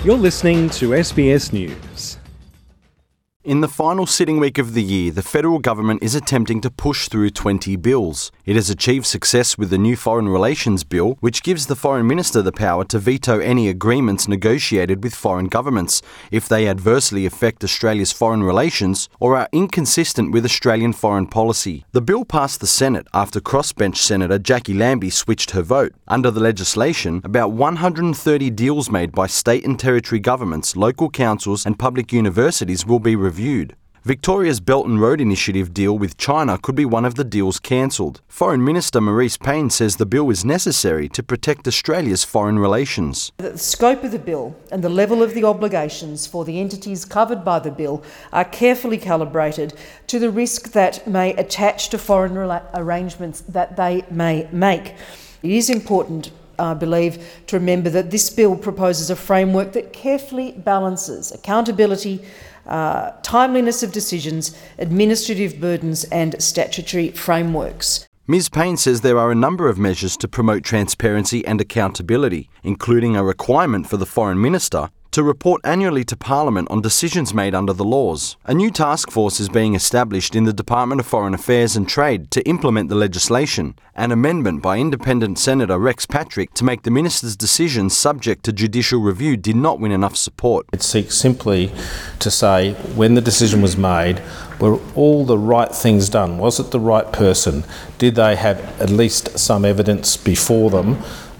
You're listening to SBS News. In the final sitting week of the year, the federal government is attempting to push through 20 bills. It has achieved success with the new Foreign Relations Bill, which gives the Foreign Minister the power to veto any agreements negotiated with foreign governments if they adversely affect Australia's foreign relations or are inconsistent with Australian foreign policy. The bill passed the Senate after crossbench Senator Jackie Lambie switched her vote. Under the legislation, about 130 deals made by state and territory governments, local councils and public universities will be reviewed. Victoria's Belt and Road Initiative deal with China could be one of the deals cancelled. Foreign Minister Marise Payne says the bill is necessary to protect Australia's foreign relations. The scope of the bill and the level of the obligations for the entities covered by the bill are carefully calibrated to the risk that may attach to foreign arrangements that they may make. It is important, I believe, to remember that this bill proposes a framework that carefully balances accountability, timeliness of decisions, administrative burdens and statutory frameworks. Ms Payne says there are a number of measures to promote transparency and accountability, including a requirement for the Foreign Minister to report annually to Parliament on decisions made under the laws. A new task force is being established in the Department of Foreign Affairs and Trade to implement the legislation. An amendment by Independent Senator Rex Patrick to make the Minister's decisions subject to judicial review did not win enough support. It seeks simply to say when the decision was made, were all the right things done? Was it the right person? Did they have at least some evidence before them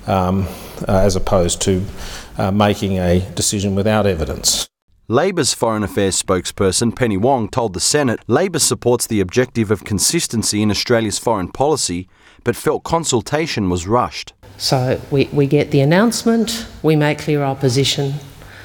as opposed to making a decision without evidence? Labor's Foreign Affairs spokesperson Penny Wong told the Senate Labor supports the objective of consistency in Australia's foreign policy, but felt consultation was rushed. So we get the announcement, we make clear our position.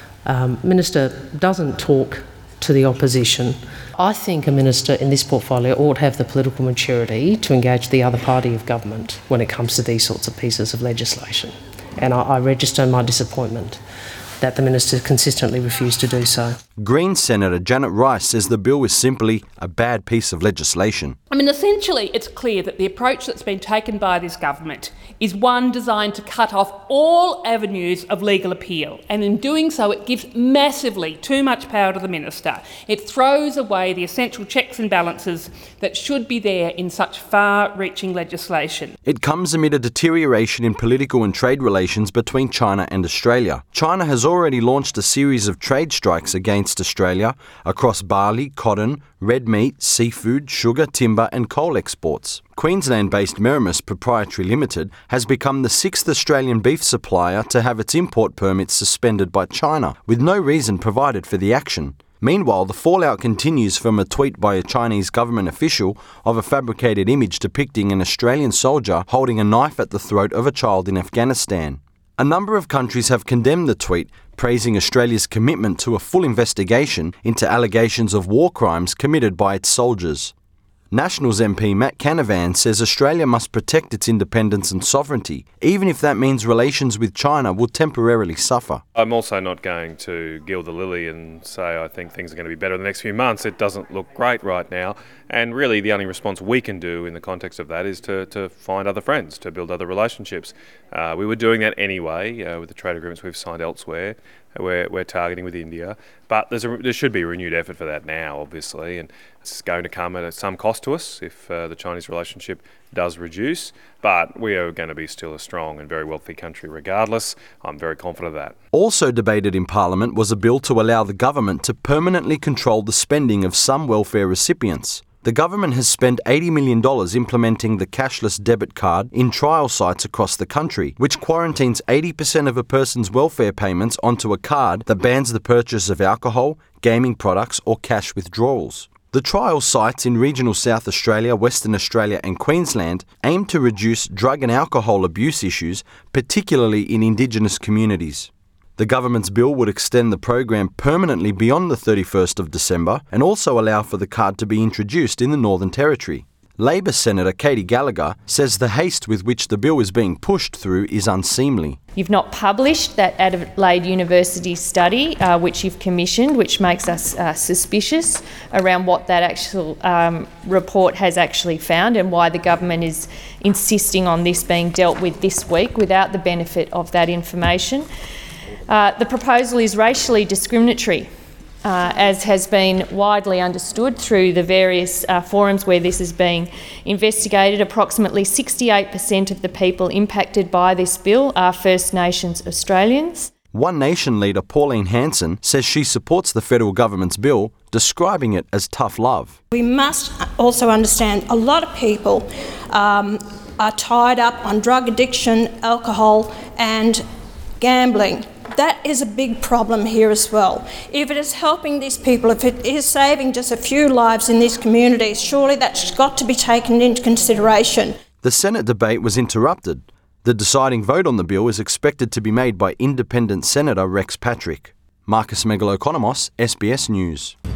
Minister doesn't talk to the opposition. I think a minister in this portfolio ought to have the political maturity to engage the other party of government when it comes to these sorts of pieces of legislation. And I register my disappointment that the minister consistently refused to do so. Greens Senator Janet Rice says the bill is simply a bad piece of legislation. Essentially it's clear that the approach that's been taken by this government is one designed to cut off all avenues of legal appeal, and in doing so it gives massively too much power to the minister. It throws away the essential checks and balances that should be there in such far-reaching legislation. It comes amid a deterioration in political and trade relations between China and Australia. China has already launched a series of trade strikes against Australia across barley, cotton, red meat, seafood, sugar, timber and coal exports. Queensland-based Merimus Proprietary Limited has become the sixth Australian beef supplier to have its import permits suspended by China, with no reason provided for the action. Meanwhile, the fallout continues from a tweet by a Chinese government official of a fabricated image depicting an Australian soldier holding a knife at the throat of a child in Afghanistan. A number of countries have condemned the tweet, praising Australia's commitment to a full investigation into allegations of war crimes committed by its soldiers. Nationals MP Matt Canavan says Australia must protect its independence and sovereignty, even if that means relations with China will temporarily suffer. I'm also not going to gild the lily and say I think things are going to be better in the next few months. It doesn't look great right now. And really the only response we can do in the context of that is to find other friends, to build other relationships. We were doing that anyway with the trade agreements we've signed elsewhere. We're targeting with India, but there should be a renewed effort for that now, obviously, and it's going to come at some cost to us if the Chinese relationship does reduce, but we are going to be still a strong and very wealthy country regardless. I'm very confident of that. Also debated in Parliament was a bill to allow the government to permanently control the spending of some welfare recipients. The government has spent $80 million implementing the cashless debit card in trial sites across the country, which quarantines 80% of a person's welfare payments onto a card that bans the purchase of alcohol, gaming products or cash withdrawals. The trial sites in regional South Australia, Western Australia and Queensland aim to reduce drug and alcohol abuse issues, particularly in Indigenous communities. The government's bill would extend the program permanently beyond the 31st of December and also allow for the card to be introduced in the Northern Territory. Labor Senator Katie Gallagher says the haste with which the bill is being pushed through is unseemly. You've not published that Adelaide University study, which you've commissioned, which makes us suspicious around what that actual report has actually found and why the government is insisting on this being dealt with this week without the benefit of that information. The proposal is racially discriminatory, as has been widely understood through the various forums where this is being investigated. Approximately 68% of the people impacted by this bill are First Nations Australians. One Nation leader Pauline Hanson says she supports the federal government's bill, describing it as tough love. We must also understand a lot of people are tied up on drug addiction, alcohol and gambling. That is a big problem here as well. If it is helping these people, if it is saving just a few lives in these communities, surely that's got to be taken into consideration. The Senate debate was interrupted. The deciding vote on the bill is expected to be made by Independent Senator Rex Patrick. Marcus Megalokonomos, SBS News.